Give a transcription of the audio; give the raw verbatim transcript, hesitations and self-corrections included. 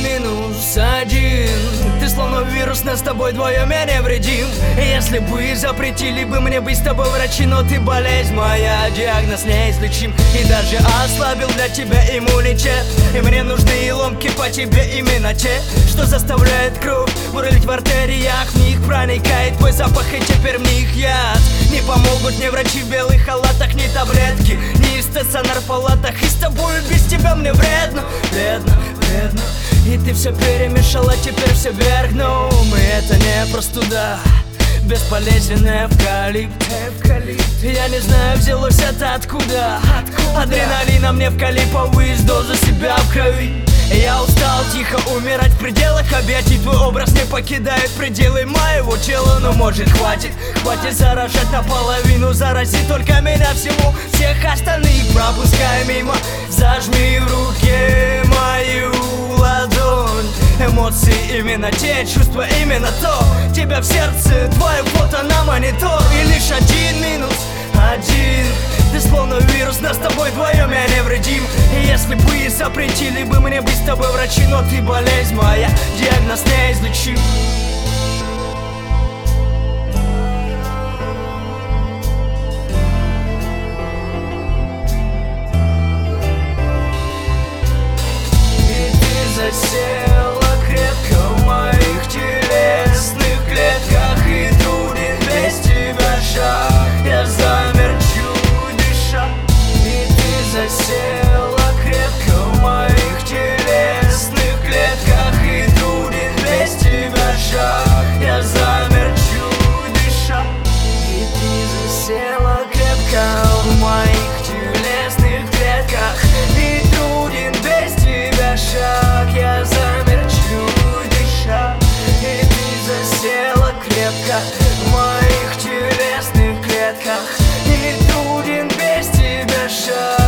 минус один. Ты словно вирус, нас с тобой вдвоем я невредим. Если бы запретили бы мне быть с тобой врачи, но ты болезнь моя, диагноз неизлечим. И даже ослабил для тебя иммунитет. И мне нужны ломки по тебе именно те, что заставляет кровь бурлить в артериях. В них проникает твой запах, и теперь в них яд. Не помогут ни врачи в белых халатах, ни таблетки, ни стационар в палатах. И с тобой без тебя мне вредно, вредно, вредно. И ты все перемешала, теперь все вверх. Но и это не простуда, бесполезен эвкалипт, эвкалипт. Я не знаю, взялось это откуда, откуда? Адреналина мне вкали, повысь дозу себя в крови. Я устал тихо умирать в пределах объятий. Твой образ не покидает пределы моего тела. Но может хватит, хватит заражать наполовину. Зарази только меня всему, всех остальных пропускай мимо. Зажми в руке мою ладонь. Эмоции именно те, чувства именно то. Тебя в сердце, твое фото на монитор. И лишь один минус, один. Ты словно вирус, нас с тобой вдвоем я невредим. И если бы запретили бы мне быть с тобой врачи, но ты болезнь моя, диагноз неизлечим. И ты засела крепко в моих телесных клетках. И труден без тебя шаг, я замер чуть дыша. И ты засела крепко в моих телесных клетках. И труден без тебя шаг, я замер чуть дыша. И ты засела крепко в моих телесных клетках. И труден без тебя шаг, я замер чуть дыша. И ты засела крепко в моих телесных клетках. И труден без тебя шаг.